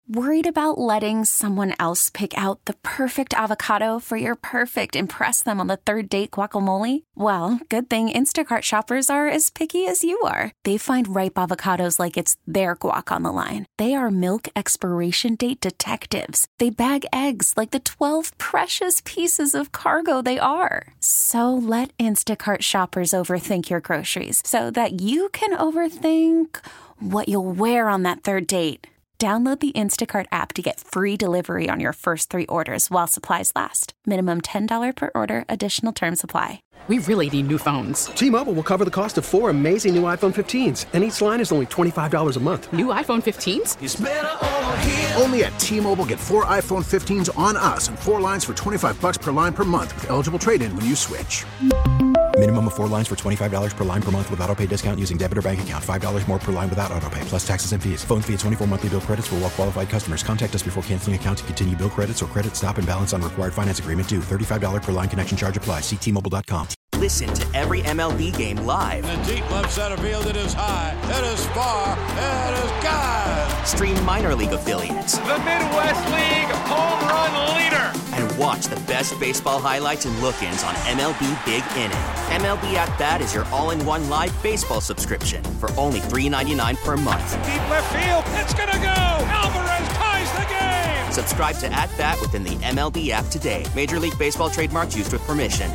Worried about letting someone else pick out the perfect avocado for your perfect impress them on the third date guacamole? Well, good thing Instacart shoppers are as picky as you are. They find ripe avocados like it's their guac on the line. They are milk expiration date detectives. They bag eggs like the 12 precious pieces of cargo they are. So let Instacart shoppers overthink your groceries so that you can overthink what you'll wear on that third date. Download the Instacart app to get free delivery on your first 3 orders while supplies last. Minimum $10 per order. Additional terms apply. We really need new phones. T-Mobile will cover the cost of 4 amazing new iPhone 15s, and each line is only $25 a month. New iPhone 15s? It's better over here. Only at T-Mobile, get 4 iPhone 15s on us and 4 lines for $25 per line per month with eligible trade-in when you switch. Minimum of 4 lines for $25 per line per month with autopay discount using debit or bank account. $5 more per line without autopay, plus taxes and fees. Phone fee at 24 monthly bill credits for well-qualified customers. Contact us before canceling account to continue bill credits or credit stop and balance on required finance agreement due. $35 per line connection charge applies. See T-Mobile.com. Listen to every MLB game live. In the deep left center field, it is high, it is far, it is gone. Stream minor league affiliates. The Midwest League home run leader. And watch the best baseball highlights and look-ins on MLB Big Inning. MLB At Bat is your all-in-one live baseball subscription for only $3.99 per month. Deep left field, it's gonna go. Alvarez ties the game. Subscribe to At Bat within the MLB app today. Major League Baseball trademarks used with permission.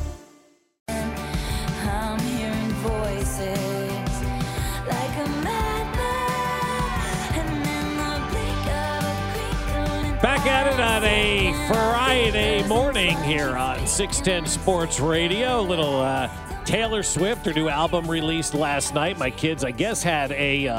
Back at it on a Friday morning here on 610 Sports Radio. A little Taylor Swift, her new album released last night. My kids, I guess, had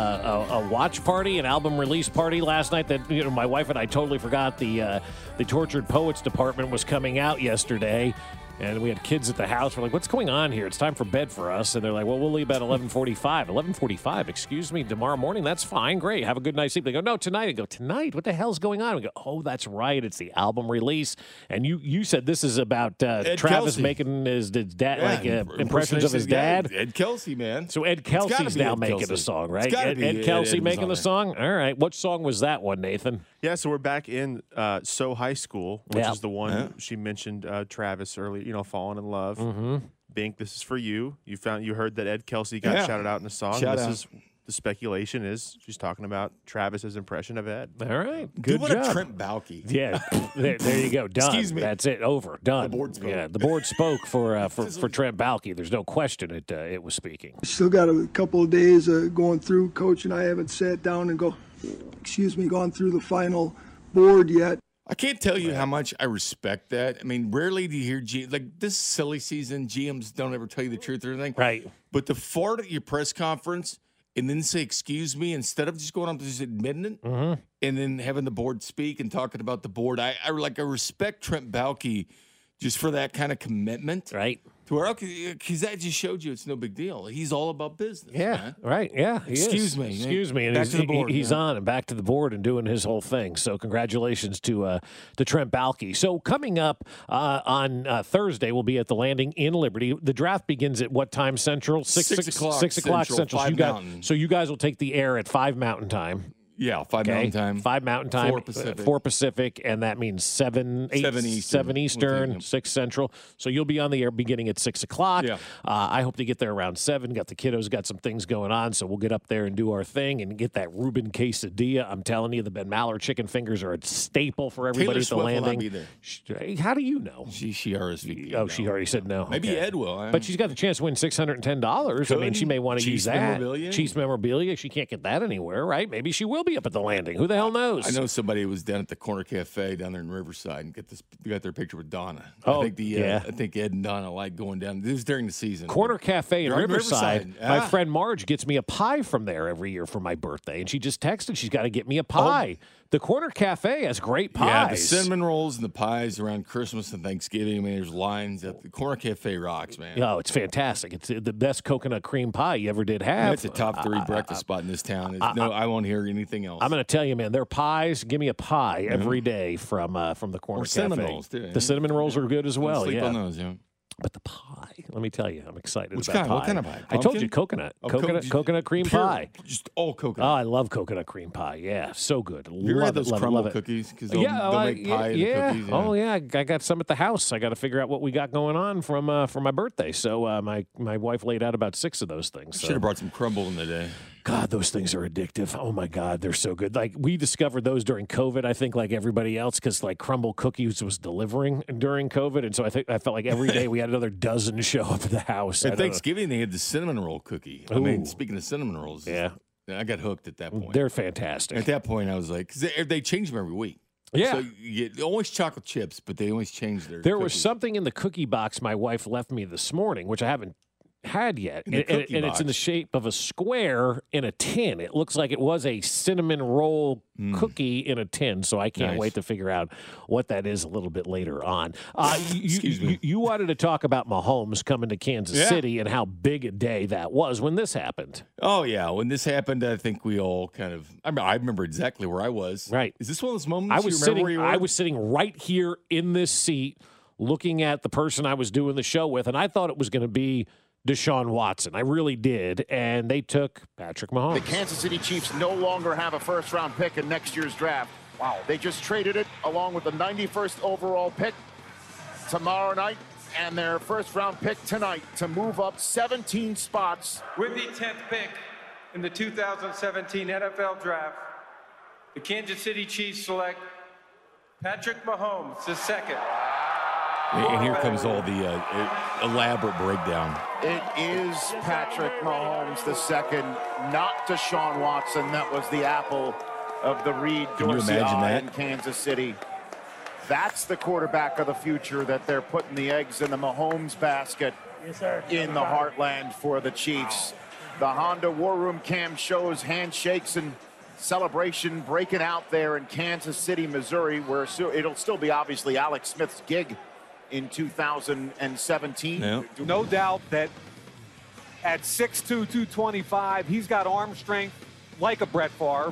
a watch party, an album release party last night that my wife and I totally forgot the Tortured Poets department was coming out yesterday. And we had kids at the house. We're like, what's going on here? It's time for bed for us. And they're like, well, we'll leave at 11:45. 11:45, excuse me, tomorrow morning? That's fine. Great. Have a good night's sleep. They go, no, tonight. I go, tonight? What the hell's going on? We go, oh, that's right. It's the album release. And you said this is about Travis Kelce making his dad, impressions of his dad? Ed Kelce, man. So Ed Kelsey's now making a song, right? Ed Kelce making the song? All right. What song was that one, Nathan? Yeah, so we're back in So High School, which is the one she mentioned Travis earlier, falling in love. Mm-hmm. Bink, this is for you. You heard that Ed Kelce got shouted out in the song. The speculation is she's talking about Travis's impression of Ed. All right. Good job. What a Trent Baalke. Yeah. There you go. Done. Excuse me. That's it. Over. Done. The board spoke. Yeah, the board spoke for Trent Baalke. There's no question it was speaking. Still got a couple of days going through. Coach and I haven't sat down and gone through the final board yet. I can't tell you how much I respect that. I mean, rarely do you hear this silly season, GMs don't ever tell you the truth or anything. Right. But to fart at your press conference and then say, excuse me, instead of just going up to just admitting it and then having the board speak and talking about the board, I respect Trent Baalke just for that kind of commitment. Right. To where, because that just showed you it's no big deal. He's all about business. Yeah, man. right. Yeah, Excuse me. And back to the board. He's on and back to the board and doing his whole thing. So congratulations to Trent Baalke. So coming up on Thursday, we'll be at the Landing in Liberty. The draft begins at what time Central? 6 o'clock Central. 5 Mountain. So you guys will take the air at 5 Mountain Time. Yeah, 5 Mountain Time. 5 Mountain Time. 4 Pacific. And that means 7 Eastern, 6 Central. So you'll be on the air beginning at 6 o'clock. Yeah. I hope to get there around 7. Got the kiddos, got some things going on. So we'll get up there and do our thing and get that Reuben quesadilla. I'm telling you, the Ben Maller chicken fingers are a staple for everybody at the Landing. Will not be there. How do you know? She RSVP'd. Oh, she already said no. Maybe okay. Ed will. But she's got the chance to win $610. I mean, she may want to use that. Chiefs memorabilia. She can't get that anywhere, right? Maybe she will be up at the Landing. Who the hell knows? I know somebody who was down at the Corner Cafe down there in Riverside and got their picture with Donna. Oh, I think Ed and Donna like going down. This was during the season. Corner Cafe in Riverside. Yeah. My friend Marge gets me a pie from there every year for my birthday, and she just texted she's got to get me a pie. The Corner Cafe has great pies. Yeah, the cinnamon rolls and the pies around Christmas and Thanksgiving. I mean, there's lines at the Corner Cafe rocks, man. Oh, it's fantastic. It's the best coconut cream pie you ever did have. It's a top 3 breakfast spot in this town. I won't hear anything else. I'm going to tell you, man, their pies, give me a pie every day from the Corner Cafe. Cinnamon rolls, too. The cinnamon rolls are good as well. Sleep on those, yeah. But the pie, let me tell you, I'm excited Which about kind? pie. What kind of pie? I told you coconut. Oh, coconut cream pure, pie. Just all coconut. Oh, I love coconut cream pie. Yeah, so good. Have you ever had those crumble cookies? Because they'll make pie in the cookies. Yeah. Oh, yeah. I got some at the house. I got to figure out what we got going on for my birthday. So my wife laid out about 6 of those things. So. Should have brought some crumble in the day. God, those things are addictive. Oh, my God, they're so good. Like, we discovered those during COVID, I think, like everybody else, because, like, Crumble Cookies was delivering during COVID. And so I felt like every day we had another dozen show up at the house. At Thanksgiving, they had the cinnamon roll cookie. Ooh. I mean, speaking of cinnamon rolls, yeah, I got hooked at that point. They're fantastic. At that point, I was like, because they change them every week. Yeah. So you get always chocolate chips, but they always change their There cookies. was something in the cookie box my wife left me this morning, which I haven't had yet. And it's in the shape of a square in a tin. It looks like it was a cinnamon roll cookie in a tin, so I can't wait to figure out what that is a little bit later on. Excuse me. You wanted to talk about Mahomes coming to Kansas City and how big a day that was when this happened. Oh, yeah. When this happened, I think we all kind of – I remember exactly where I was. Right. Is this one of those moments I was sitting right here in this seat looking at the person I was doing the show with, and I thought it was going to be – Deshaun Watson. I really did. And they took Patrick Mahomes. The Kansas City Chiefs no longer have a first-round pick in next year's draft. Wow. They just traded it along with the 91st overall pick tomorrow night and their first-round pick tonight to move up 17 spots. With the 10th pick in the 2017 NFL Draft, the Kansas City Chiefs select Patrick Mahomes, the second. And here comes all the elaborate breakdown. It is Patrick Mahomes the second, not Deshaun Watson. That was the apple of the Reed Dorsey eye in Kansas City. That's the quarterback of the future that they're putting the eggs in the Mahomes basket in the heartland for the Chiefs. The Honda War Room cam shows handshakes and celebration breaking out there in Kansas City, Missouri, where it'll still be obviously Alex Smith's gig in 2017. Yeah. No doubt that at 6'2", 225, he's got arm strength like a Brett Favre.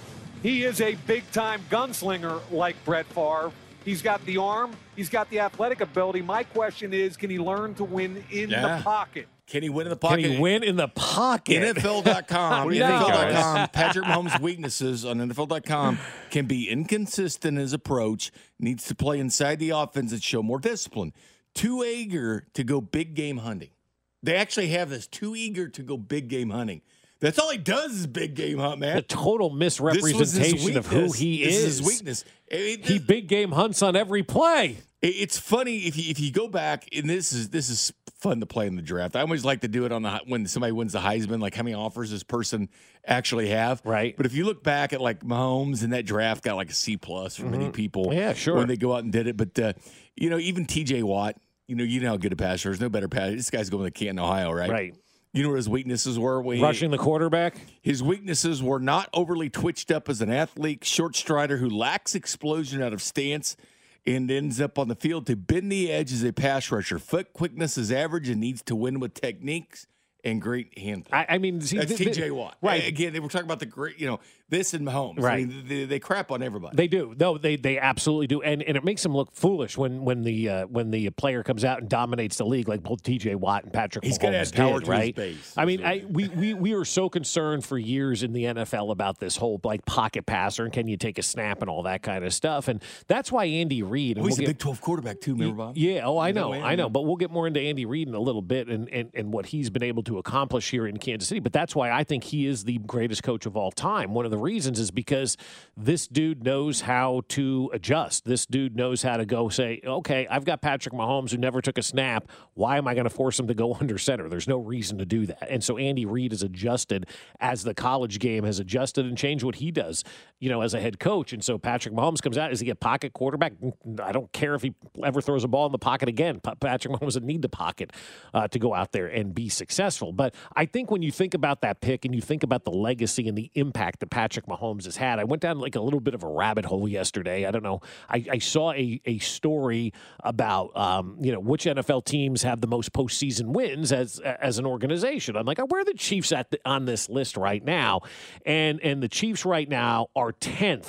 He is a big-time gunslinger like Brett Favre. He's got the arm. He's got the athletic ability. My question is, can he learn to win in the pocket? Can he win in the pocket? Can he win in the pocket? NFL.com. What do you think, NFL.com. Patrick Mahomes' weaknesses on NFL.com can be inconsistent in his approach, needs to play inside the offense and show more discipline. Too eager to go big game hunting. They actually have this, too eager to go big game hunting. That's all he does is big game hunt, man. The total misrepresentation of who he is. This is his weakness. He big game hunts on every play. It's funny if you go back, and this is fun to play in the draft. I always like to do it when somebody wins the Heisman, like how many offers this person actually have. Right. But if you look back at like Mahomes and that draft got like a C+ for many people. Yeah, sure. When they go out and did it, but even T.J. Watt, you know how good a passer is. No better passer. This guy's going to Canton, Ohio, right? Right. You know what his weaknesses were? Rushing the quarterback? His weaknesses were not overly twitched up as an athlete, short strider who lacks explosion out of stance and ends up on the field to bend the edge as a pass rusher. Foot quickness is average and needs to win with techniques and great hand play. I mean, that's T.J. Watt. Right. Again, they were talking about the great, this and Mahomes. Right. I mean, they crap on everybody. They do. No, they absolutely do. And it makes them look foolish when the player comes out and dominates the league like both T.J. Watt and Patrick He's Mahomes got to add power did, to right? his base. I mean, we were so concerned for years in the NFL about this whole like pocket passer and can you take a snap and all that kind of stuff. And that's why Andy Reid. He's a Big 12 quarterback too, remember, Bob? Yeah. Oh, I know. But we'll get more into Andy Reid in a little bit and what he's been able to accomplish here in Kansas City. But that's why I think he is the greatest coach of all time. One of the reasons is because this dude knows how to adjust. This dude knows how to go say, okay, I've got Patrick Mahomes who never took a snap. Why am I going to force him to go under center? There's no reason to do that. And so Andy Reid has adjusted as the college game has adjusted and changed what he does, as a head coach. And so Patrick Mahomes comes out. Is he a pocket quarterback? I don't care if he ever throws a ball in the pocket again. Patrick Mahomes doesn't need the pocket to go out there and be successful. But I think when you think about that pick and you think about the legacy and the impact that Patrick Mahomes has had, I went down like a little bit of a rabbit hole yesterday. I don't know. I saw a story about which NFL teams have the most postseason wins as an organization. I'm like, where are the Chiefs on this list right now? And the Chiefs right now are 10th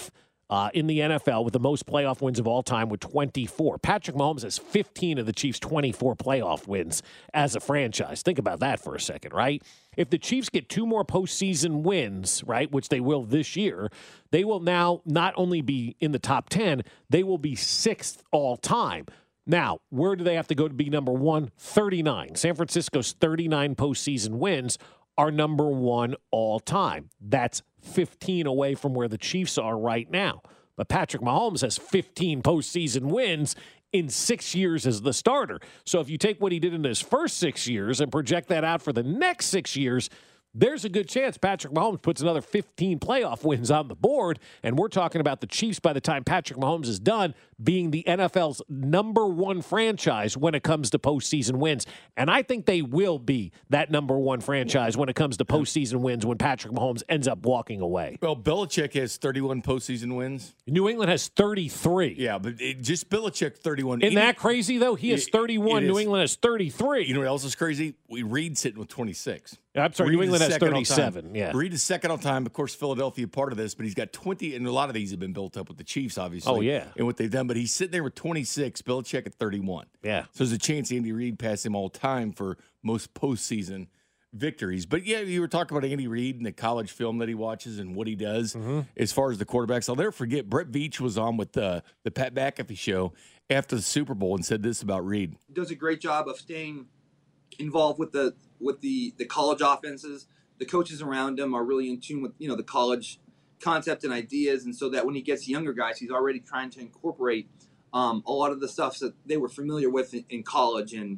in the NFL with the most playoff wins of all time with 24. Patrick Mahomes has 15 of the Chiefs' 24 playoff wins as a franchise. Think about that for a second, right? If the Chiefs get 2 more postseason wins, right, which they will this year, they will now not only be in the top 10, they will be 6th all time. Now, where do they have to go to be number 1? 39. San Francisco's 39 postseason wins are number 1 all time. That's 15 away from where the Chiefs are right now. But Patrick Mahomes has 15 postseason wins in 6 years as the starter. So if you take what he did in his first 6 years and project that out for the next 6 years, there's a good chance Patrick Mahomes puts another 15 playoff wins on the board, and we're talking about the Chiefs by the time Patrick Mahomes is done being the NFL's number 1 franchise when it comes to postseason wins. And I think they will be that number 1 franchise when it comes to postseason wins when Patrick Mahomes ends up walking away. Well, Belichick has 31 postseason wins. New England has 33. Yeah, but just Belichick 31. Isn't that crazy, though? He has 31. New England has 33. You know what else is crazy? Reed sitting with 26. I'm sorry, New England has 37. Yeah. Reed is second all time. Of course, Philadelphia part of this, but he's got 20, and a lot of these have been built up with the Chiefs, obviously. Oh, yeah. And what they've done, but he's sitting there with 26, Belichick at 31. Yeah. So there's a chance Andy Reid passed him all time for most postseason victories. But, yeah, you were talking about Andy Reid and the college film that he watches and what he does as far as the quarterbacks. I'll never forget, Brett Veach was on with the Pat McAfee show after the Super Bowl and said this about Reid. He does a great job of staying involved with the college offenses. The coaches around him are really in tune with, the college concept and ideas, and so that when he gets younger guys, he's already trying to incorporate a lot of the stuff that they were familiar with in college, and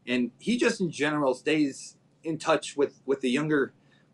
he just in general stays in touch with the younger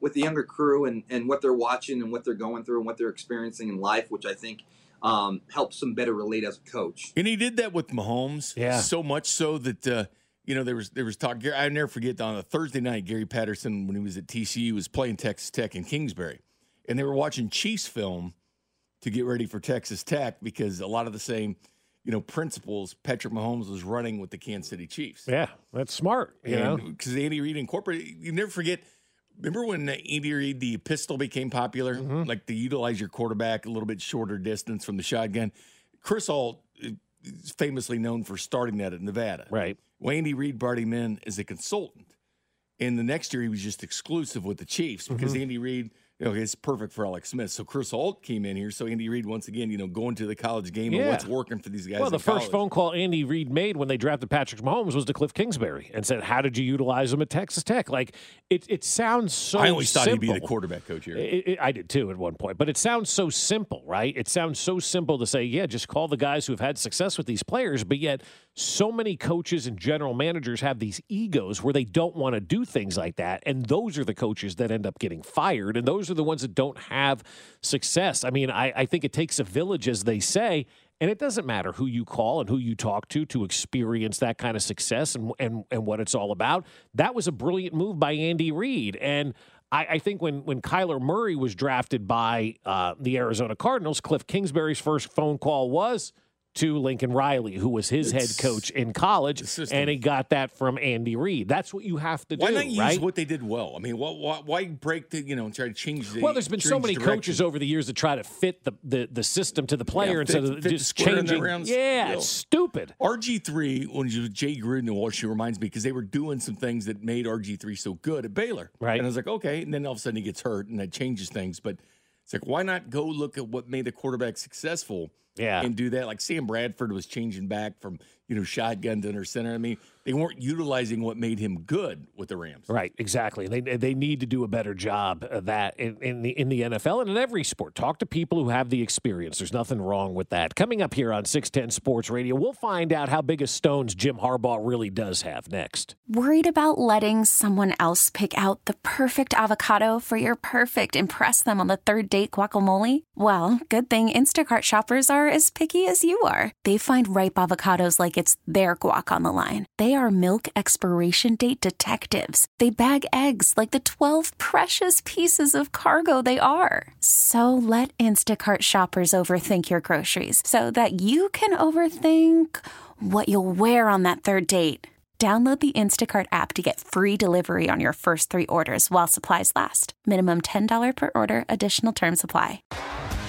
crew and what they're watching and what they're going through and what they're experiencing in life, which I think helps them better relate as a coach. And he did that with Mahomes, so much so that there was talk. I never forget on a Thursday night, Gary Patterson, when he was at TCU, was playing Texas Tech in Kingsbury, and they were watching Chiefs film to get ready for Texas Tech because a lot of the same, principles Patrick Mahomes was running with the Kansas City Chiefs. Yeah, that's smart. Because Andy Reid incorporated. You never forget. Remember when Andy Reid, the pistol became popular, like to utilize your quarterback a little bit shorter distance from the shotgun. Chris Ault is famously known for starting that at Nevada. Right. Well, Andy Reid brought him in as a consultant. And the next year he was just exclusive with the Chiefs because Andy Reid, it's perfect for Alex Smith. So Chris Ault came in here. So Andy Reid, once again, going to the college game and what's working for these guys. Well, the first phone call Andy Reid made when they drafted Patrick Mahomes was to Cliff Kingsbury and said, how did you utilize him at Texas Tech? Like, it sounds so simple. I always thought he'd be the quarterback coach here. I did too at one point. But it sounds so simple, right? It sounds so simple to say, just call the guys who have had success with these players. But yet, so many coaches and general managers have these egos where they don't want to do things like that. And those are the coaches that end up getting fired. And those are the ones that don't have success. I mean, I think it takes a village, as they say, and it doesn't matter who you call and who you talk to experience that kind of success and what it's all about. That was a brilliant move by Andy Reid. And I think when Kyler Murray was drafted by the Arizona Cardinals, Cliff Kingsbury's first phone call was to Lincoln Riley, who was his head coach in college, and he got that from Andy Reid. That's what you have to do, right? Why not use right? what they did well? I mean, why break the, try to change the... Well, there's been so many coaches over the years that try to fit the system to the player instead of just changing. It's stupid. RG3, when you Jay Gruden and Washington, reminds me because they were doing some things that made RG3 so good at Baylor. Right. And I was like, okay, and then all of a sudden he gets hurt, and that changes things. But it's like, why not go look at what made a quarterback successful? Yeah. And do that. Like Sam Bradford was changing back from, shotgun to under center. I mean, they weren't utilizing what made him good with the Rams. Right, exactly. They need to do a better job of that in the NFL and in every sport. Talk to people who have the experience. There's nothing wrong with that. Coming up here on 610 Sports Radio, we'll find out how big a stones Jim Harbaugh really does have next. Worried about letting someone else pick out the perfect avocado for your perfect impress them on the third date guacamole? Well, good thing Instacart shoppers are as picky as you are. They find ripe avocados like it's their guac on the line. They are milk expiration date detectives. They bag eggs like the 12 precious pieces of cargo they are. So let Instacart shoppers overthink your groceries so that you can overthink what you'll wear on that third date. Download the Instacart app to get free delivery on your first 3 orders while supplies last. Minimum $10 per order. Additional terms apply.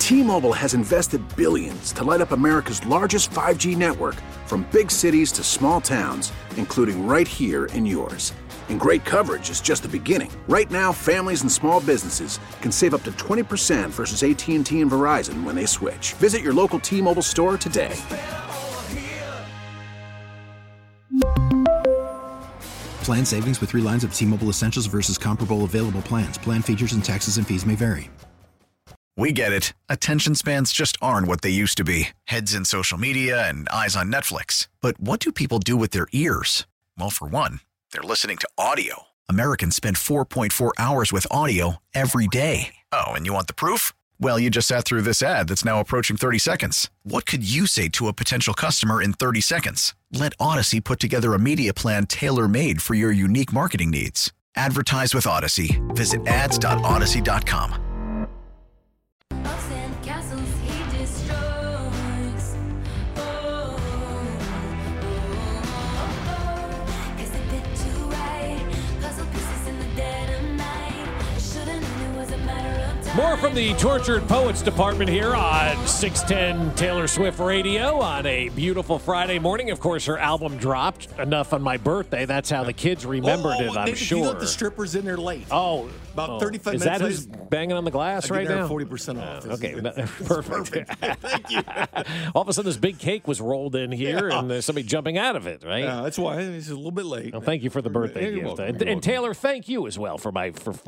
T-Mobile has invested billions to light up America's largest 5G network, from big cities to small towns, including right here in yours. And great coverage is just the beginning. Right now, families and small businesses can save up to 20% versus AT&T and Verizon when they switch. Visit your local T-Mobile store today. Plan savings with 3 lines of T-Mobile Essentials versus comparable available plans. Plan features and taxes and fees may vary. We get it. Attention spans just aren't what they used to be. Heads in social media and eyes on Netflix. But what do people do with their ears? Well, for one, they're listening to audio. Americans spend 4.4 hours with audio every day. Oh, and you want the proof? Well, you just sat through this ad that's now approaching 30 seconds. What could you say to a potential customer in 30 seconds? Let Odyssey put together a media plan tailor-made for your unique marketing needs. Advertise with Odyssey. Visit ads.odyssey.com. More from the Tortured Poets Department here on 610 Taylor Swift Radio on a beautiful Friday morning. Of course, her album dropped. Enough on my birthday. That's how the kids remembered it, I'm sure. You let the strippers in there late. About 35 minutes late. Is that late. who's banging on the glass right now? 40% off. Okay, perfect. Thank you. All of a sudden, this big cake was rolled in here, and there's somebody jumping out of it, right? Yeah, that's why it's a little bit late. Well, thank you for the birthday gift. And Taylor, thank you as well for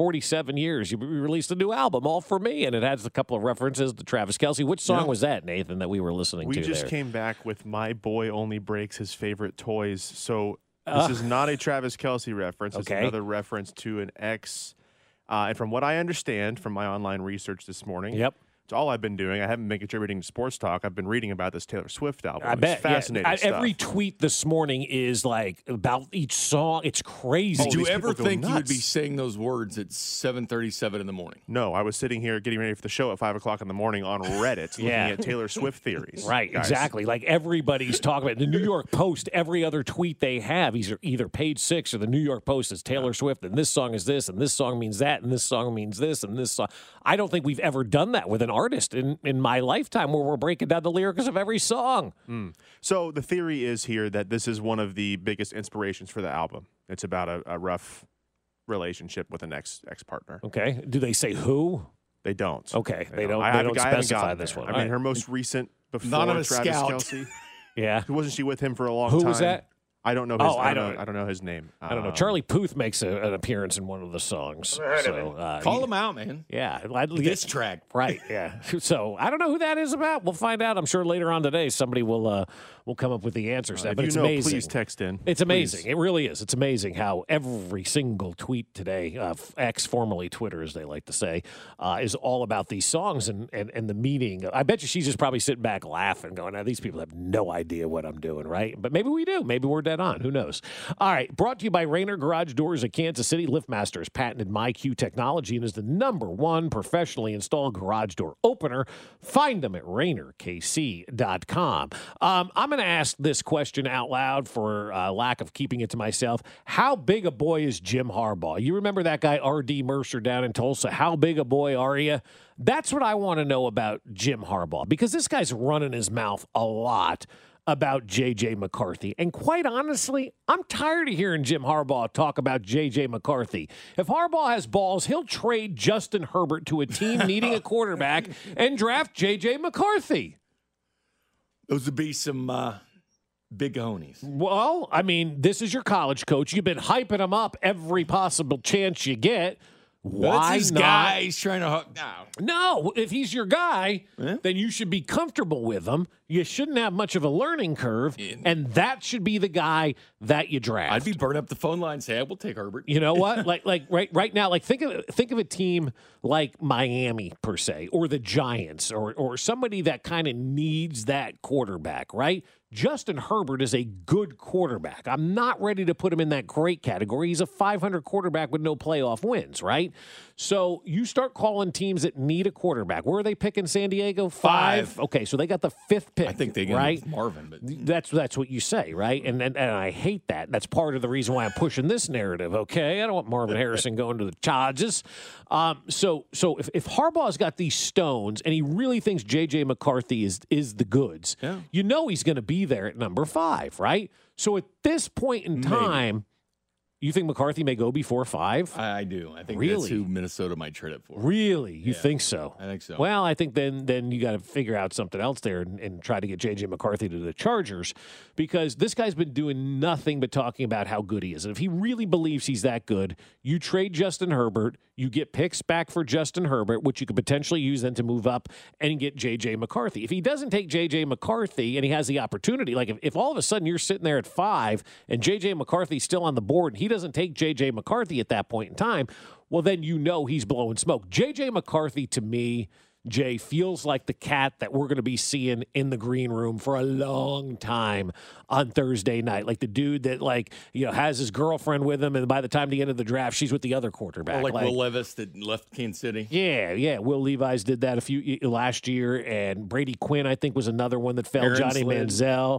47 years. You released a new album, All For Me, and it has a couple of references to Travis Kelce. Which song was that, Nathan, that we were listening to We just came back with My Boy Only Breaks His Favorite Toys. So this is not a Travis Kelce reference. It's another reference to an ex. And from what I understand from my online research this morning, it's all I've been doing. I haven't been contributing to Sports Talk. I've been reading about this Taylor Swift album. I bet. It's fascinating stuff. Every tweet this morning is like about each song. It's crazy. Did you ever think you would be saying those words at 7:37 in the morning? No, I was sitting here getting ready for the show at 5 o'clock in the morning on Reddit looking at Taylor Swift theories. Right, guys. exactly. Like everybody's talking about it. The New York Post, every other tweet they have, either Page Six or the New York Post is Taylor Swift, and this song is this, and this song means that, and this song means this, and this song. I don't think we've ever done that with an artist in my lifetime where we're breaking down the lyrics of every song. So the theory is here that this is one of the biggest inspirations for the album. It's about a rough relationship with an ex-partner. Okay. Do they say who? They don't. Okay. They don't specify this one. I mean, her most recent before Anonymous Travis Scout. Kelce. Yeah. Wasn't she with him for a long time? Who was that? I don't know. I don't know his name. I don't know. Charlie Puth makes an appearance in one of the songs. Call him out, man. Yeah. This track. Right, yeah. So I don't know who that is about. We'll find out. I'm sure later on today somebody will come up with the answers. But it's amazing. Please text in. It's amazing. It really is. It's amazing how every single tweet today, X, formerly Twitter, as they like to say, is all about these songs and the meaning. I bet you she's just probably sitting back laughing, going, now these people have no idea what I'm doing, right? But maybe we do. Maybe we're dead on. Who knows? All right. Brought to you by Rainer Garage Doors of Kansas City. LiftMaster has patented MyQ technology and is the #1 professionally installed garage door opener. Find them at RainerKC.com. I'm going to ask this question out loud for lack of keeping it to myself. How big a boy is Jim Harbaugh? You remember that guy, R.D. Mercer, down in Tulsa? How big a boy are you? That's what I want to know about Jim Harbaugh, because this guy's running his mouth a lot about J.J. McCarthy. And quite honestly, I'm tired of hearing Jim Harbaugh talk about J.J. McCarthy. If Harbaugh has balls, he'll trade Justin Herbert to a team needing a quarterback and draft J.J. McCarthy. Those would be some big honies. Well, I mean, this is your college coach. You've been hyping him up every possible chance you get. Why That's his not? guy. He's trying to hook. No, if he's your guy, then you should be comfortable with him. You shouldn't have much of a learning curve, and that should be the guy that you draft. I'd be burning up the phone line and say, we'll take Herbert. You know what? like right now, like think of a team like Miami per se, or the Giants, or somebody that kind of needs that quarterback, right? Justin Herbert is a good quarterback. I'm not ready to put him in that great category. He's a 500 quarterback with no playoff wins, right? So you start calling teams that need a quarterback. Where are they picking San Diego? 5? Okay, so they got the 5th pick. I think they get right? Marvin. But That's what you say, right? And I hate that. That's part of the reason why I'm pushing this narrative, okay? I don't want Marvin Harrison going to the Chargers. So if Harbaugh's got these stones and he really thinks J.J. McCarthy is the goods, you know he's going to be there at number 5, right? So at this point in time, you think McCarthy may go before 5? I do. I think really? That's who Minnesota might trade it for. Really? You think so? I think so. Well, I think then you got to figure out something else there and try to get J.J. McCarthy to the Chargers, because this guy's been doing nothing but talking about how good he is. And if he really believes he's that good, you trade Justin Herbert, you get picks back for Justin Herbert, which you could potentially use then to move up and get J.J. McCarthy. If he doesn't take J.J. McCarthy and he has the opportunity, like if all of a sudden you're sitting there at 5 and J.J. McCarthy's still on the board and he doesn't take J.J. McCarthy at that point in time, well, then you know he's blowing smoke. J.J. McCarthy, to me, Jay, feels like the cat that we're going to be seeing in the green room for a long time on Thursday night. Like the dude that, has his girlfriend with him, and by the time the end of the draft, she's with the other quarterback. Or like Will Levis that left Kansas City. Yeah. Will Levis did that last year, and Brady Quinn, I think, was another one that fell. Johnny Manziel.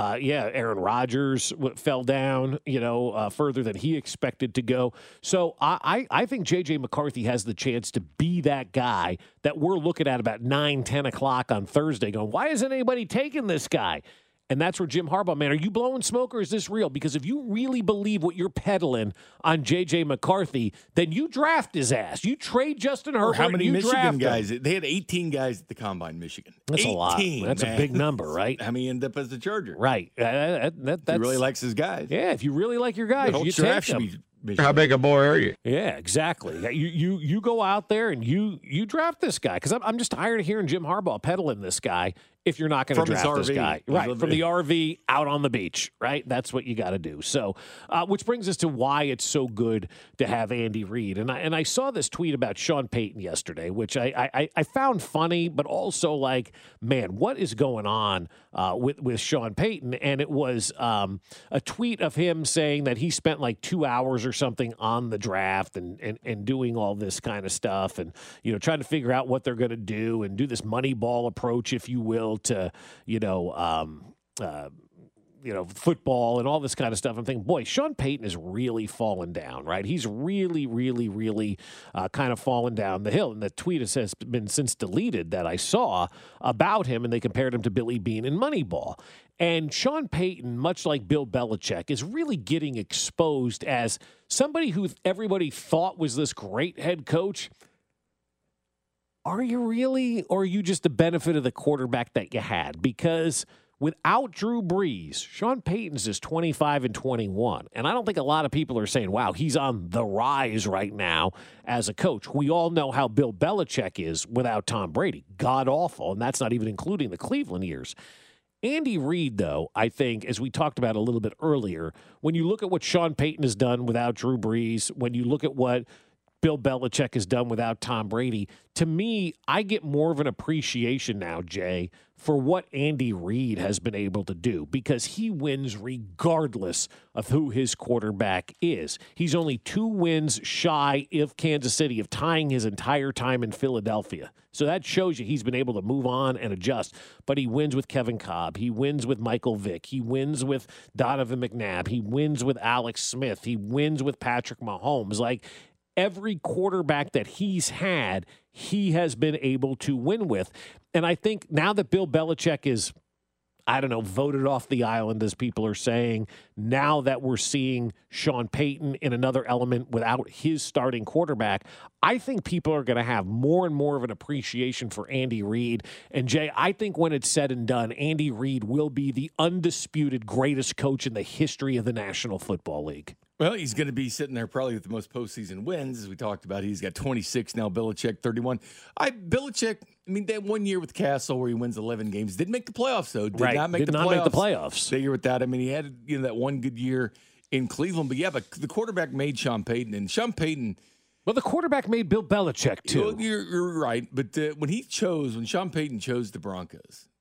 Aaron Rodgers fell down, further than he expected to go. So I think J.J. McCarthy has the chance to be that guy that we're looking at about 9, 10 o'clock on Thursday going, why isn't anybody taking this guy? And that's where Jim Harbaugh, man, are you blowing smoke or is this real? Because if you really believe what you're peddling on J.J. McCarthy, then you draft his ass. You trade Justin Herbert. How many Michigan guys? Him. They had 18 guys at the Combine, Michigan. That's 18, a lot. That's a big number, right? How many end up as the Charger? Right. He really likes his guys. Yeah, if you really like your guys, you take them. How big a boy are you? Yeah, exactly. You go out there and you draft this guy, because I'm just tired of hearing Jim Harbaugh peddling this guy. If you're not going to draft this guy, right, from the RV out on the beach, right? That's what you got to do. So, which brings us to why it's so good to have Andy Reid. And I saw this tweet about Sean Payton yesterday, which I found funny, but also like, man, what is going on with Sean Payton? And it was a tweet of him saying that he spent like 2 hours or something on the draft and doing all this kind of stuff, and trying to figure out what they're going to do and do this Moneyball approach, if you will, to football and all this kind of stuff. I'm thinking, boy, Sean Payton is really fallen down, right? He's really, really, really kind of fallen down the hill. And the tweet has been since deleted that I saw about him, and they compared him to Billy Beane in Moneyball. And Sean Payton, much like Bill Belichick, is really getting exposed as somebody who everybody thought was this great head coach. Are you really, or are you just the benefit of the quarterback that you had? Because without Drew Brees, Sean Payton's is 25-21. And I don't think a lot of people are saying, wow, he's on the rise right now as a coach. We all know how Bill Belichick is without Tom Brady. God awful. And that's not even including the Cleveland years. Andy Reid, though, I think, as we talked about a little bit earlier, when you look at what Sean Payton has done without Drew Brees, when you look at what Bill Belichick has done without Tom Brady, to me, I get more of an appreciation now, Jay, for what Andy Reid has been able to do, because he wins regardless of who his quarterback is. He's only 2 wins shy of Kansas City of tying his entire time in Philadelphia. So that shows you he's been able to move on and adjust. But he wins with Kevin Kolb. He wins with Michael Vick. He wins with Donovan McNabb. He wins with Alex Smith. He wins with Patrick Mahomes. Like, every quarterback that he's had, he has been able to win with. And I think now that Bill Belichick is, voted off the island, as people are saying, now that we're seeing Sean Payton in another element without his starting quarterback, I think people are going to have more and more of an appreciation for Andy Reid. And, Jay, I think when it's said and done, Andy Reid will be the undisputed greatest coach in the history of the National Football League. Well, he's going to be sitting there probably with the most postseason wins, as we talked about. He's got 26 now, Belichick 31. Belichick, that 1 year with Castle where he wins 11 games, didn't make the playoffs, though. Did not make the playoffs. That year with that. He had that one good year in Cleveland. But the quarterback made Sean Payton. And Sean Payton... Well, the quarterback made Bill Belichick, too. You're right. But when Sean Payton chose the Broncos,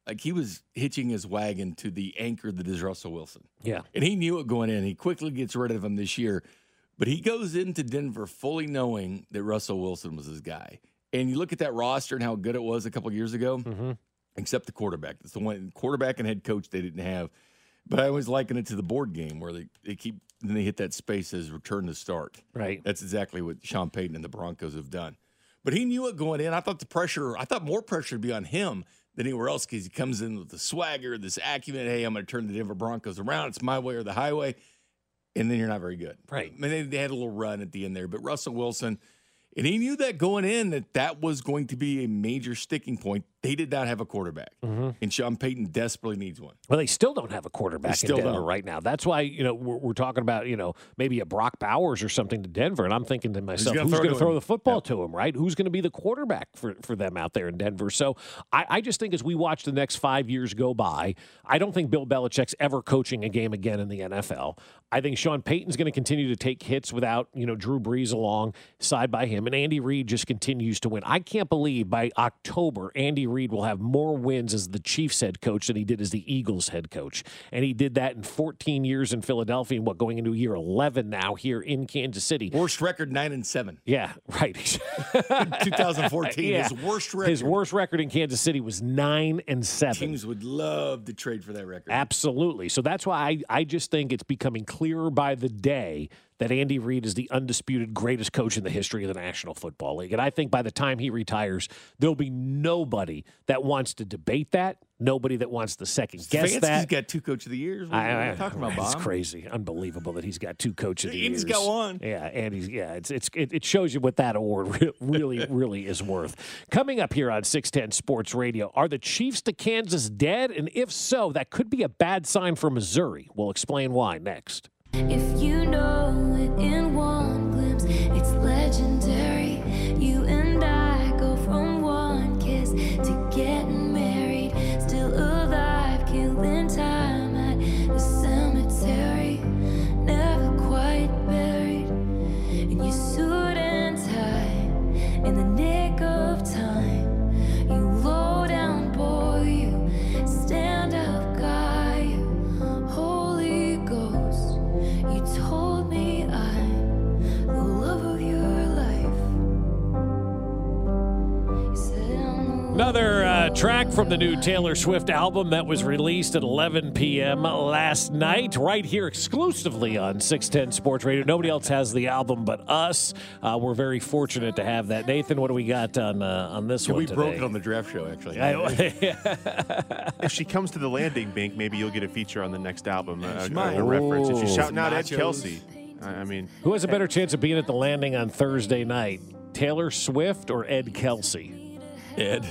like he was hitching his wagon to the anchor that is Russell Wilson. Yeah. And he knew it going in. He quickly gets rid of him this year. But he goes into Denver fully knowing that Russell Wilson was his guy. And you look at that roster and how good it was a couple of years ago, except the quarterback. That's the one quarterback and head coach they didn't have. But I always liken it to the board game where they then they hit that space as return to start. Right. That's exactly what Sean Payton and the Broncos have done. But he knew it going in. I thought more pressure would be on him than anywhere else because he comes in with the swagger, this acumen. Hey, I'm going to turn the Denver Broncos around. It's my way or the highway. And then you're not very good. Right. I mean, they had a little run at the end there. But Russell Wilson, and he knew that going in that was going to be a major sticking point. They did not have a quarterback. And Sean Payton desperately needs one. Well, they still don't have a quarterback in Denver right now. That's why, we're talking about, maybe a Brock Bowers or something to Denver. And I'm thinking to myself, who's going to throw the football to him, right? Who's going to be the quarterback for them out there in Denver? So I just think as we watch the next 5 years go by, I don't think Bill Belichick's ever coaching a game again in the NFL. I think Sean Payton's going to continue to take hits without, Drew Brees along side by him. And Andy Reid just continues to win. I can't believe by October, Andy Reid will have more wins as the Chiefs head coach than he did as the Eagles head coach. And he did that in 14 years in Philadelphia and going into year 11 now here in Kansas City. Worst record, 9-7. Yeah, right. 2014, yeah. his worst record. His worst record in Kansas City was 9-7. Teams would love to trade for that record. Absolutely. So that's why I just think it's becoming clearer by the day that Andy Reid is the undisputed greatest coach in the history of the National Football League. And I think by the time he retires, there'll be nobody that wants to debate that, nobody that wants to second-guess that. He's got 2 Coach of the Years. What are you talking about, Bob? It's crazy. Unbelievable that he's got 2 Coach of the Years. Andy's got 1. Yeah, Andy's, it shows you what that award really, really is worth. Coming up here on 610 Sports Radio, are the Chiefs to Kansas dead? And if so, that could be a bad sign for Missouri. We'll explain why next. If you know it in one glimpse, it's legendary. You and I go from one kiss to getting married. Still alive, killing time at the cemetery. Never quite buried. And you suit and tie in the nick of time. You low down boy, you stand up guy, you Holy Ghost. You told me I'm the love of your life. You said I'm the Another track from the new Taylor Swift album that was released at 11 p.m. last night, right here exclusively on 610 Sports Radio. Nobody else has the album but us. We're very fortunate to have that. Nathan, what do we got on this one today? We broke it on the draft show, actually. If she comes to the landing bank, maybe you'll get a feature on the next album, a reference. And she's shouting out Ed Kelsey. I mean, who has a better chance of being at the landing on Thursday night, Taylor Swift or Ed Kelsey? Ed.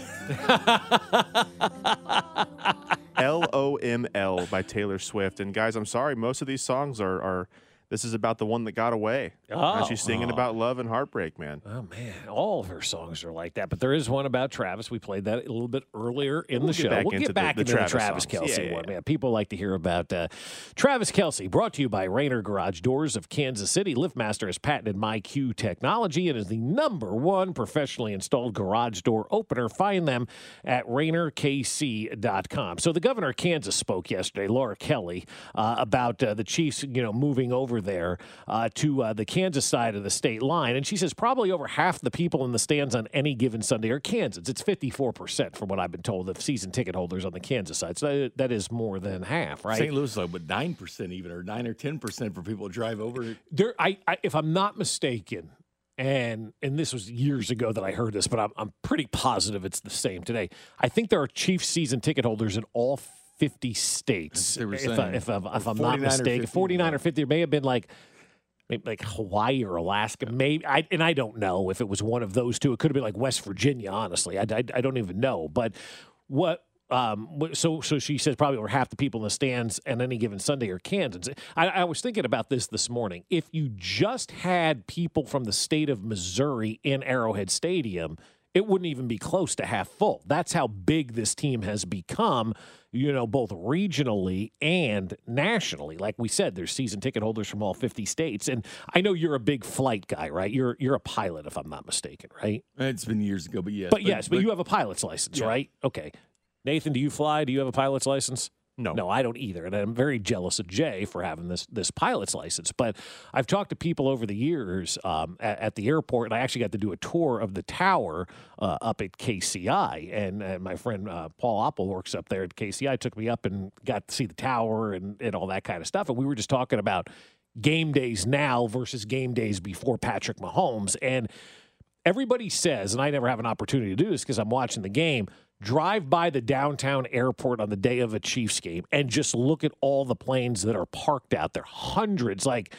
LOML by Taylor Swift. And guys, I'm sorry, most of these songs are this is about the one that got away. And she's singing about love and heartbreak, man. Oh, man. All of her songs are like that. But there is one about Travis. We played that a little bit earlier in the show. We'll get back into the Travis Kelce one. Man, people like to hear about Travis Kelce, brought to you by Rainer Garage Doors of Kansas City. LiftMaster has patented MyQ technology and is the #1 professionally installed garage door opener. Find them at RainerKC.com. So the governor of Kansas spoke yesterday, Laura Kelly, about the Chiefs, moving over there to the Kansas side of the state line. And she says probably over half the people in the stands on any given Sunday are Kansans. It's 54% from what I've been told of season ticket holders on the Kansas side. So that is more than half, right? St. Louis is like, 9% even, or 9 or 10% for people to drive over. There, if I'm not mistaken, and this was years ago that I heard this, but I'm pretty positive it's the same today. I think there are Chiefs season ticket holders in all 50 states, if I'm not mistaken. 49 or 50. It may have been like Hawaii or Alaska. Maybe I don't know if it was one of those two. It could have been like West Virginia, honestly. I don't even know. But what so she says probably over half the people in the stands on any given Sunday are Kansans. I was thinking about this morning. If you just had people from the state of Missouri in Arrowhead Stadium, it wouldn't even be close to half full. That's how big this team has become, both regionally and nationally. Like we said, there's season ticket holders from all 50 states. And I know you're a big flight guy, right? You're a pilot, if I'm not mistaken, right? It's been years ago, but yes. But you have a pilot's license, right? Okay. Nathan, do you fly? Do you have a pilot's license? No. No, I don't either. And I'm very jealous of Jay for having this pilot's license. But I've talked to people over the years at the airport, and I actually got to do a tour of the tower up at KCI. And my friend Paul Oppel works up there at KCI, took me up and got to see the tower and all that kind of stuff. And we were just talking about game days now versus game days before Patrick Mahomes. And everybody says, and I never have an opportunity to do this because I'm watching the game, drive by the downtown airport on the day of a Chiefs game and just look at all the planes that are parked out there. Hundreds, like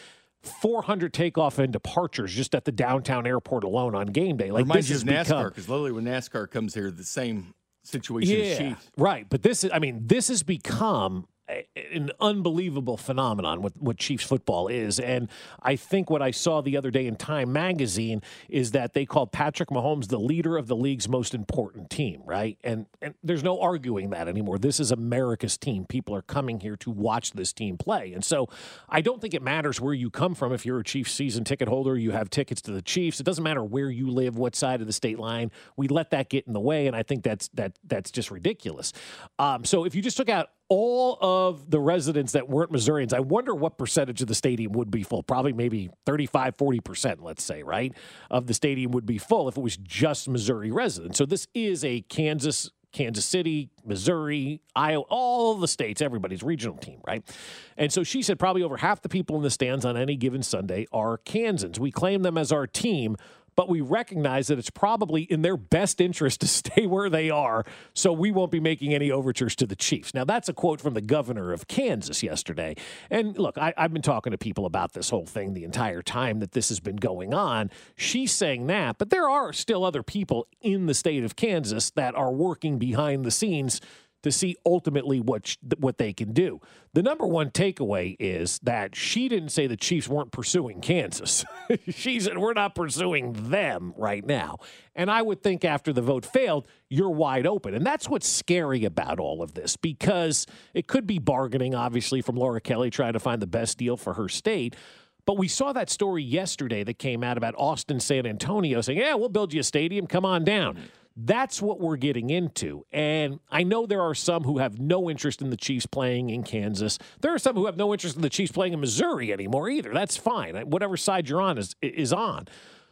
400 takeoff and departures just at the downtown airport alone on game day. Like, reminds you of NASCAR, because literally when NASCAR comes here, the same situation as Chiefs. Right. But this has become an unbelievable phenomenon what Chiefs football is. And I think what I saw the other day in Time magazine is that they called Patrick Mahomes the leader of the league's most important team, right? And there's no arguing that anymore. This is America's team. People are coming here to watch this team play. And so I don't think it matters where you come from. If you're a Chiefs season ticket holder, you have tickets to the Chiefs. It doesn't matter where you live, what side of the state line. We let that get in the way, and I think that's just ridiculous. So if you just took out all of the residents that weren't Missourians, I wonder what percentage of the stadium would be full. Probably maybe 35, 40%, let's say, right, of the stadium would be full if it was just Missouri residents. So this is a Kansas City, Missouri, Iowa, all the states, everybody's regional team, right? And so she said probably over half the people in the stands on any given Sunday are Kansans. We claim them as our team, but we recognize that it's probably in their best interest to stay where they are, so we won't be making any overtures to the Chiefs. Now, that's a quote from the governor of Kansas yesterday. And look, I've been talking to people about this whole thing the entire time that this has been going on. She's saying that, but there are still other people in the state of Kansas that are working behind the scenes to see ultimately what they can do. The number one takeaway is that she didn't say the Chiefs weren't pursuing Kansas. She said, we're not pursuing them right now. And I would think after the vote failed, you're wide open. And that's what's scary about all of this, because it could be bargaining, obviously, from Laura Kelly trying to find the best deal for her state. But we saw that story yesterday that came out about Austin, San Antonio saying, yeah, we'll build you a stadium. Come on down. That's what we're getting into. And I know there are some who have no interest in the Chiefs playing in Kansas. There are some who have no interest in the Chiefs playing in Missouri anymore either. That's fine. Whatever side you're on is on.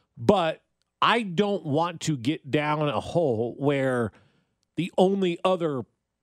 But I don't want to get down a hole where the only other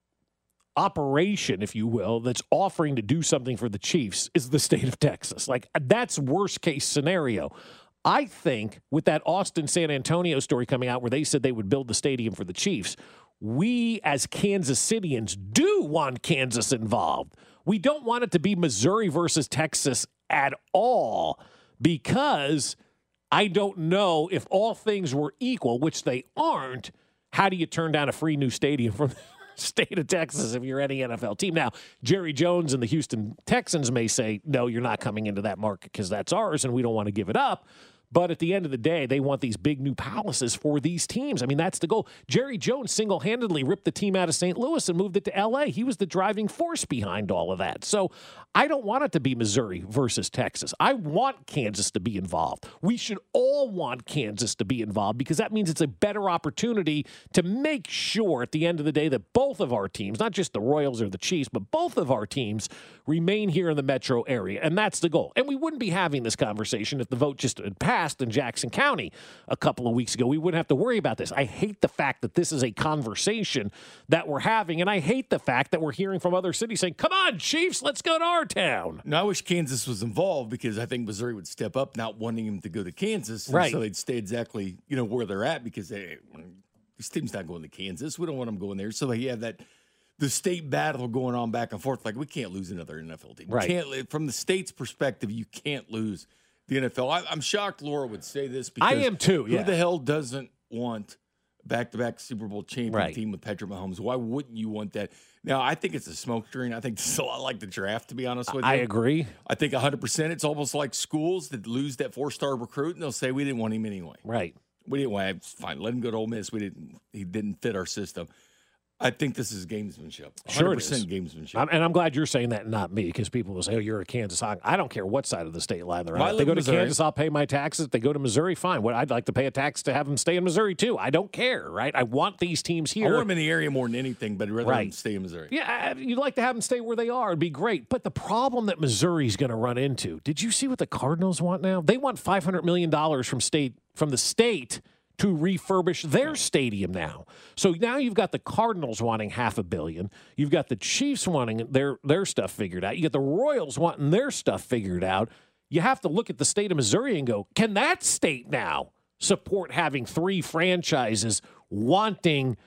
operation, if you will, that's offering to do something for the Chiefs is the state of Texas. Like, that's worst case scenario. I think with that Austin, San Antonio story coming out where they said they would build the stadium for the Chiefs, we as Kansas Cityans do want Kansas involved. We don't want it to be Missouri versus Texas at all, because I don't know if all things were equal, which they aren't. How do you turn down a free new stadium from the state of Texas if you're any NFL team? Now, Jerry Jones and the Houston Texans may say, no, you're not coming into that market because that's ours and we don't want to give it up. But at the end of the day, they want these big new palaces for these teams. I mean, that's the goal. Jerry Jones single-handedly ripped the team out of St. Louis and moved it to L.A. He was the driving force behind all of that. So I don't want it to be Missouri versus Texas. I want Kansas to be involved. We should all want Kansas to be involved, because that means it's a better opportunity to make sure at the end of the day that both of our teams, not just the Royals or the Chiefs, but both of our teams remain here in the metro area. And that's the goal. And we wouldn't be having this conversation if the vote just had passed in Jackson County a couple of weeks ago. We wouldn't have to worry about this. I hate the fact that this is a conversation that we're having, and I hate the fact that we're hearing from other cities saying, come on, Chiefs, let's go to our town. Now, I wish Kansas was involved, because I think Missouri would step up, not wanting him to go to Kansas. Right. So they'd stay exactly, where they're at, because this team's not going to Kansas. We don't want them going there. So they have the state battle going on back and forth. Like, we can't lose another NFL team. Right. From the state's perspective, you can't lose the NFL. I'm shocked Laura would say this, because I am too. Yeah. Who the hell doesn't want back-to-back Super Bowl champion team with Patrick Mahomes? Why wouldn't you want that? Now, I think it's a smoke screen. I think this is a lot like the draft, to be honest with you. I agree. I think 100%. It's almost like schools that lose that 4-star recruit, and they'll say, we didn't want him anyway. Right. We didn't want him. Fine, let him go to Ole Miss. He didn't fit our system. I think this is gamesmanship. 100% Sure it is. gamesmanship. And I'm glad you're saying that, not me, because people will say, "Oh, you're a Kansas." I don't care what side of the state line they're on. If they go to Kansas, I'll pay my taxes. If they go to Missouri, fine. I'd like to pay a tax to have them stay in Missouri too. I don't care, right? I want these teams here. I want them in the area more than anything, but I'd rather them stay in Missouri. Yeah, you'd like to have them stay where they are. It'd be great. But the problem that Missouri's going to run into, did you see what the Cardinals want now? They want $500 million from the state to refurbish their stadium now. So now you've got the Cardinals wanting $500 million. You've got the Chiefs wanting their stuff figured out. You got the Royals wanting their stuff figured out. You have to look at the state of Missouri and go, can that state now support having 3 franchises wanting,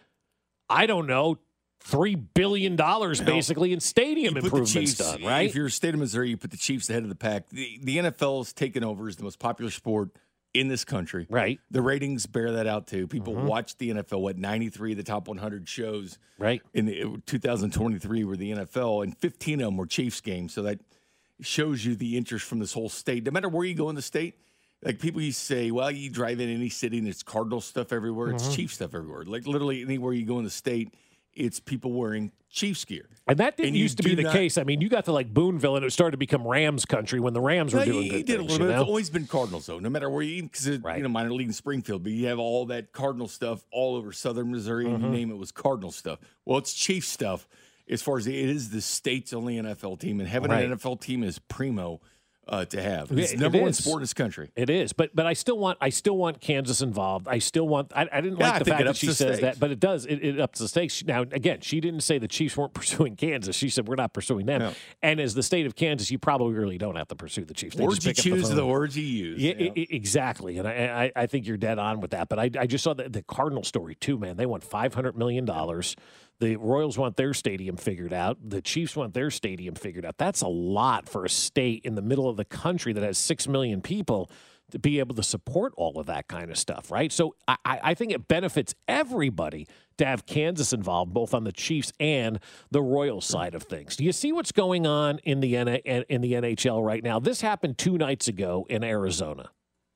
I don't know, $3 billion basically in stadium improvements done, right? If you're a state of Missouri, you put the Chiefs ahead of the pack. The NFL is taken over as the most popular sport in this country. Right. The ratings bear that out too. People watch the NFL. 93 of the top 100 shows in the 2023 were the NFL, and 15 of them were Chiefs games. So that shows you the interest from this whole state. No matter where you go in the state, like people used to say, well, you drive in any city and it's Cardinal stuff everywhere. It's Chiefs stuff everywhere. Like literally anywhere you go in the state, it's people wearing Chiefs gear. And that didn't used to be the case. I mean, you got to like Boonville, and it started to become Rams country when the Rams were doing good things. It's always been Cardinals, though. No matter where you, because minor league in Springfield, but you have all that Cardinal stuff all over southern Missouri, and you name it was Cardinal stuff. Well, it's Chiefs stuff as far as it is the state's only NFL team, and having an NFL team is primo. To have. It's number one sport in this country. It is, but I still want Kansas involved. I still want. I didn't like the fact that she says that, but it does. It ups the stakes. Now, again, she didn't say the Chiefs weren't pursuing Kansas. She said we're not pursuing them. No. And as the state of Kansas, you probably really don't have to pursue the Chiefs. Words you choose are the words you use. Yeah, exactly. And I think you're dead on with that. But I just saw the Cardinal story too, man. They want $500 million. The Royals want their stadium figured out. The Chiefs want their stadium figured out. That's a lot for a state in the middle of the country that has 6 million people to be able to support all of that kind of stuff, right? So I think it benefits everybody to have Kansas involved, both on the Chiefs and the Royals side of things. Do you see what's going on in the NHL right now? This happened 2 nights ago in Arizona.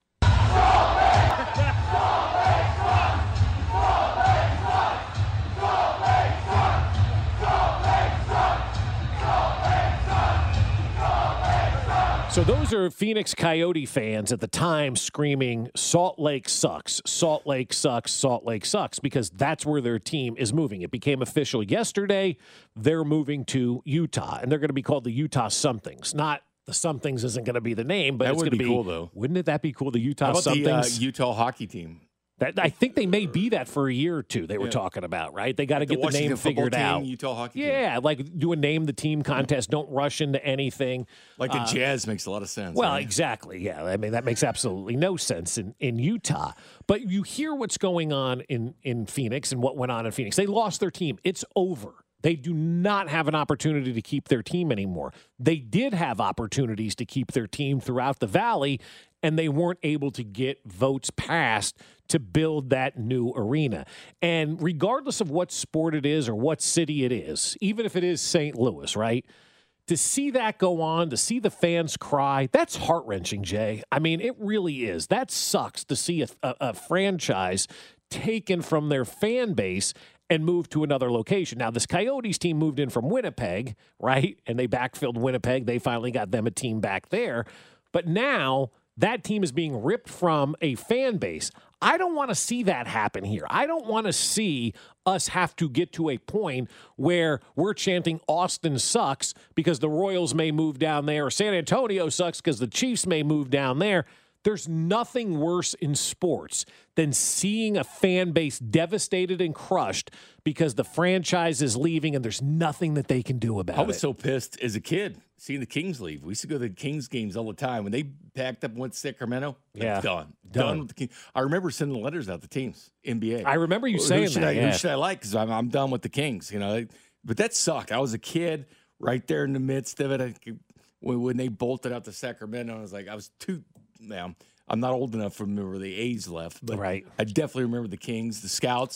So those are Phoenix Coyote fans at the time screaming, Salt Lake sucks, Salt Lake sucks, Salt Lake sucks, because that's where their team is moving. It became official yesterday. They're moving to Utah, and they're going to be called the Utah Somethings. Not the Somethings isn't going to be the name, but that it's going to be cool, though. Wouldn't that be cool, the Utah How about Somethings? The Utah hockey team. I think they may be that for a year or two. They were talking about, right? They got to get the name figured out. Utah hockey team. Yeah, like do a name the team contest. Don't rush into anything. Like the Jazz makes a lot of sense. Well, right? exactly. Yeah, I mean that makes absolutely no sense in Utah. But you hear what's going on in Phoenix and what went on in Phoenix. They lost their team. It's over. They do not have an opportunity to keep their team anymore. They did have opportunities to keep their team throughout the Valley, and they weren't able to get votes passed to build that new arena. And regardless of what sport it is or what city it is, even if it is St. Louis, right, to see that go on, to see the fans cry, that's heart-wrenching, Jay. I mean, it really is. That sucks to see a franchise taken from their fan base and moved to another location. Now, this Coyotes team moved in from Winnipeg, right? And they backfilled Winnipeg. They finally got them a team back there. But now that team is being ripped from a fan base. I don't want to see that happen here. I don't want to see us have to get to a point where we're chanting Austin sucks because the Royals may move down there, or San Antonio sucks because the Chiefs may move down there. There's nothing worse in sports than seeing a fan base devastated and crushed because the franchise is leaving and there's nothing that they can do about it. I was so pissed as a kid seeing the Kings leave. We used to go to the Kings games all the time. When they packed up and went to Sacramento, done with the Kings. I remember sending letters out to teams, NBA. I remember you saying that. Who should I like? Because I'm done with the Kings, you know. But that sucked. I was a kid right there in the midst of it. When they bolted out to Sacramento, I was like, I was too... Now, I'm not old enough to remember the A's left, but I definitely remember the Kings, the Scouts.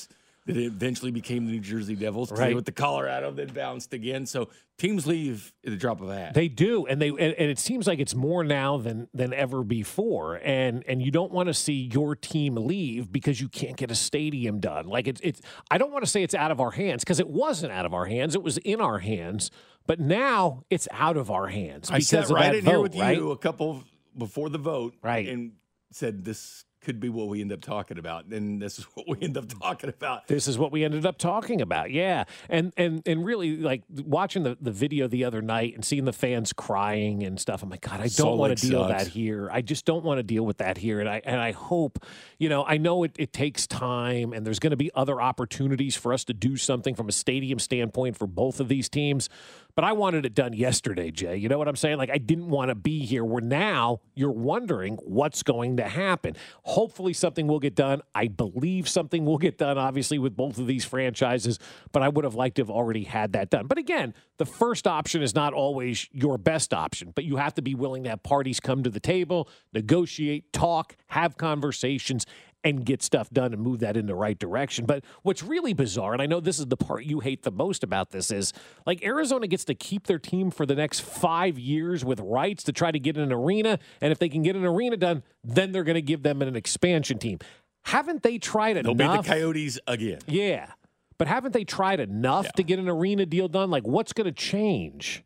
that eventually became the New Jersey Devils. Right. They went to Colorado, then bounced again. So teams leave at the drop of a hat. They do, and it seems like it's more now than ever before. And you don't want to see your team leave because you can't get a stadium done. Like it's I don't want to say it's out of our hands because it wasn't out of our hands. It was in our hands, but now it's out of our hands. I sat right in here with you a couple before the vote, right, and said this could be what we end up talking about. And this is what we end up talking about. This is what we ended up talking about, yeah. And really, like, watching the video the other night and seeing the fans crying and stuff, I'm like, God, I don't want to deal with that here. I just don't want to deal with that here. And I hope, I know it takes time, and there's going to be other opportunities for us to do something from a stadium standpoint for both of these teams. But I wanted it done yesterday, Jay. You know what I'm saying? Like, I didn't want to be here where now you're wondering what's going to happen. Hopefully something will get done. I believe something will get done, obviously, with both of these franchises, but I would have liked to have already had that done. But again, the first option is not always your best option, but you have to be willing to have parties come to the table, negotiate, talk, have conversations, and get stuff done and move that in the right direction. But what's really bizarre, and I know this is the part you hate the most about this, is like Arizona gets to keep their team for the next 5 years with rights to try to get an arena. And if they can get an arena done, then they're going to give them an expansion team. Haven't they tried enough? They'll beat the Coyotes again. Yeah. But haven't they tried enough to get an arena deal done? Like, what's going to change?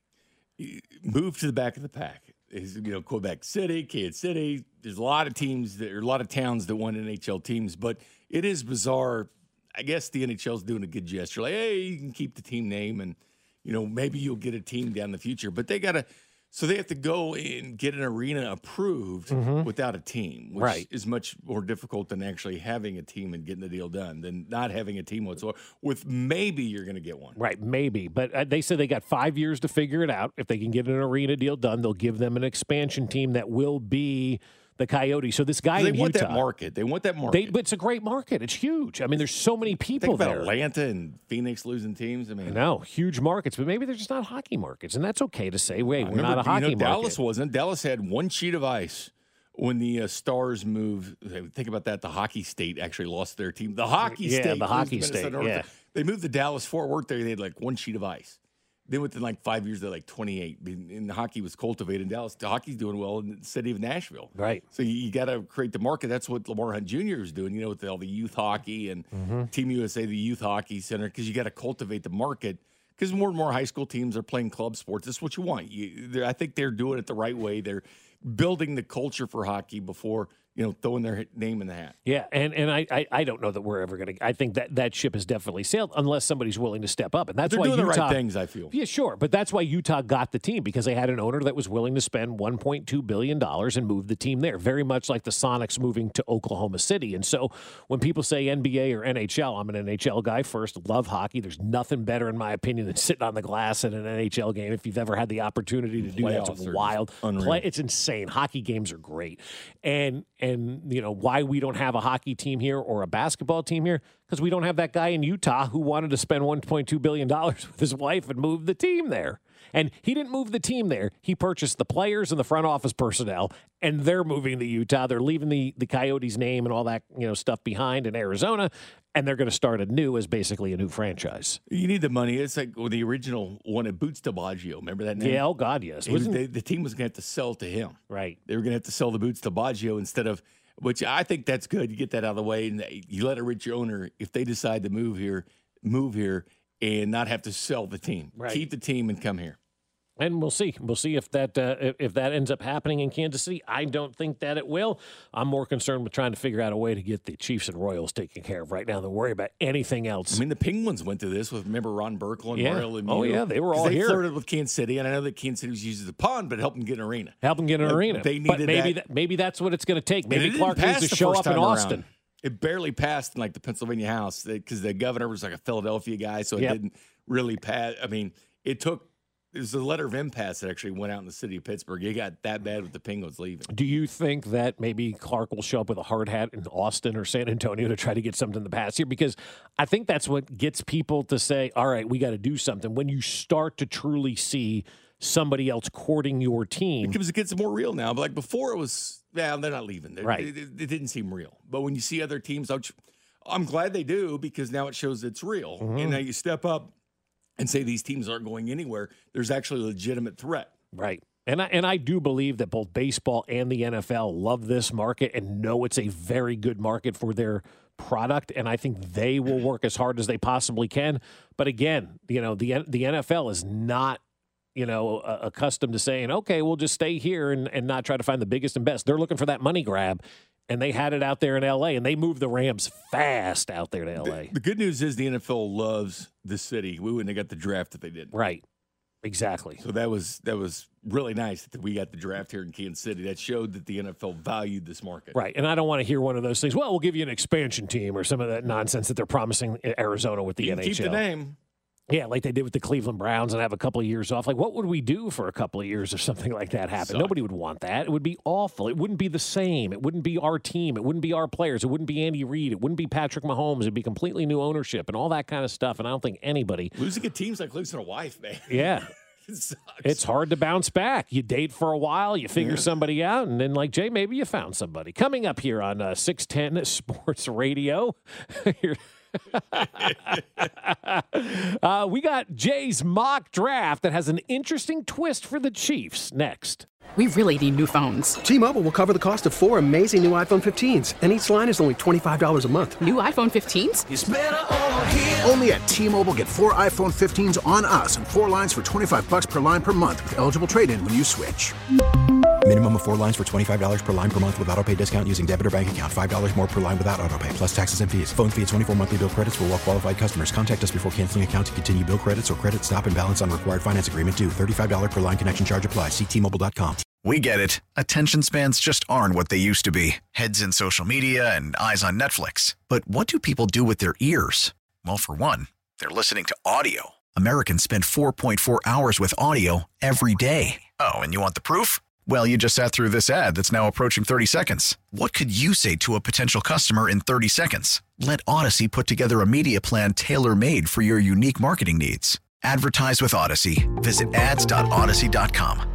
Move to the back of the pack. Quebec City, Kansas City. There's a lot of teams, a lot of towns that want NHL teams, but it is bizarre. I guess the NHL's doing a good gesture. Like, hey, you can keep the team name, and maybe you'll get a team down the future. But they have to go and get an arena approved without a team, which is much more difficult than actually having a team and getting the deal done than not having a team whatsoever. With maybe you're going to get one. Right, maybe. But they said they got 5 years to figure it out. If they can get an arena deal done, they'll give them an expansion team that will be the Coyotes. So this guy in Utah. They want that market. But it's a great market. It's huge. I mean, there's so many people Think about there. Atlanta and Phoenix losing teams. I know, huge markets, but maybe they're just not hockey markets. And that's okay to say, wait, we're not a hockey market. Dallas wasn't. Dallas had one sheet of ice when the Stars moved. Think about that. The hockey state actually lost their team. The hockey state. The hockey state, yeah. They moved to Dallas. Fort Worth there. They had like one sheet of ice. Then within like 5 years, they're like 28. And hockey was cultivated in Dallas. The hockey's doing well in the city of Nashville. Right. So you got to create the market. That's what Lamar Hunt Jr. is doing, with all the youth hockey and Team USA, the youth hockey center, because you got to cultivate the market. Because more and more high school teams are playing club sports. That's what you want. I think they're doing it the right way. They're building the culture for hockey before throwing their name in the hat. Yeah, and I don't know that we're ever going to. I think that ship has definitely sailed unless somebody's willing to step up, and that's why they're doing Utah, the right things. I feel. Yeah, sure, but that's why Utah got the team, because they had an owner that was willing to spend $1.2 billion and move the team there. Very much like the Sonics moving to Oklahoma City. And so when people say NBA or NHL, I'm an NHL guy first. Love hockey. There's nothing better, in my opinion, than sitting on the glass at an NHL game. If you've ever had the opportunity to do that, it's wild. It's insane. Hockey games are great, and why we don't have a hockey team here or a basketball team here, because we don't have that guy in Utah who wanted to spend $1.2 billion with his wife and move the team there. And he didn't move the team there. He purchased the players and the front office personnel, and they're moving to Utah. They're leaving the Coyotes name and all that stuff behind in Arizona, and they're going to start anew as basically a new franchise. You need the money. It's like the original one at Boots DiBaggio. Remember that name? Yeah, oh God, yes. The team was going to have to sell to him. Right. They were going to have to sell the Boots DiBaggio instead of, which I think that's good. You get that out of the way, and you let a rich owner, if they decide to move here and not have to sell the team. Right. Keep the team and come here. And we'll see. We'll see if that ends up happening in Kansas City. I don't think that it will. I'm more concerned with trying to figure out a way to get the Chiefs and Royals taken care of right now than worry about anything else. I mean, the Penguins went through this with, remember, Ron Burkle and Mario Lemieux? Oh, yeah, they were all here. They flirted with Kansas City, and I know that Kansas City was used as a pawn, but it helped them get an arena. They needed but maybe that's what it's going to take. Maybe Clark needs to show up in Austin. It barely passed in like the Pennsylvania House because the governor was like a Philadelphia guy, so it didn't really pass. I mean, it was a letter of impasse that actually went out in the city of Pittsburgh. It got that bad with the Penguins leaving. Do you think that maybe Clark will show up with a hard hat in Austin or San Antonio to try to get something to pass here? Because I think that's what gets people to say, all right, we got to do something. When you start to truly see somebody else courting your team. Because it gets more real now. But like before it was, they're not leaving. Right. It didn't seem real. But when you see other teams, I'm glad they do, because now it shows it's real. And now you step up and say these teams aren't going anywhere. There's actually a legitimate threat. Right. And I do believe that both baseball and the NFL love this market and know it's a very good market for their product, and I think they will work as hard as they possibly can. But again, the NFL is not, accustomed to saying, okay, we'll just stay here and not try to find the biggest and best. They're looking for that money grab, and they had it out there in L.A., and they moved the Rams fast out there to L.A. The good news is the NFL loves the city. We wouldn't have got the draft if they didn't. Right. Exactly. So that was really nice that we got the draft here in Kansas City. That showed that the NFL valued this market. Right. And I don't want to hear one of those things, well, we'll give you an expansion team or some of that nonsense that they're promising Arizona with the NHL. Keep the name. Yeah, like they did with the Cleveland Browns and have a couple of years off. Like, what would we do for a couple of years if something like that happened? Nobody would want that. It would be awful. It wouldn't be the same. It wouldn't be our team. It wouldn't be our players. It wouldn't be Andy Reid. It wouldn't be Patrick Mahomes. It'd be completely new ownership and all that kind of stuff. And I don't think anybody... Losing a team's like losing a wife, man. Yeah. It sucks. It's hard to bounce back. You date for a while, you figure somebody out, and then, like Jay, maybe you found somebody. Coming up here on 610 Sports Radio, we got Jay's mock draft that has an interesting twist for the Chiefs next. We really need new phones. T-Mobile will cover the cost of 4 amazing new iPhone 15s, and each line is only $25 a month. New iPhone 15s? It's better over here. Only at T-Mobile, get 4 iPhone 15s on us and 4 lines for $25 per line per month with eligible trade-in when you switch. Minimum of 4 lines for $25 per line per month with autopay discount using debit or bank account. $5 more per line without autopay, plus taxes and fees. Phone fee at 24 monthly bill credits for well-qualified customers. Contact us before canceling account to continue bill credits or credit stop and balance on required finance agreement due. $35 per line connection charge applies. See T-Mobile.com. We get it. Attention spans just aren't what they used to be. Heads in social media and eyes on Netflix. But what do people do with their ears? Well, for one, they're listening to audio. Americans spend 4.4 hours with audio every day. Oh, and you want the proof? Well, you just sat through this ad that's now approaching 30 seconds. What could you say to a potential customer in 30 seconds? Let Odyssey put together a media plan tailor-made for your unique marketing needs. Advertise with Odyssey. Visit ads.odyssey.com.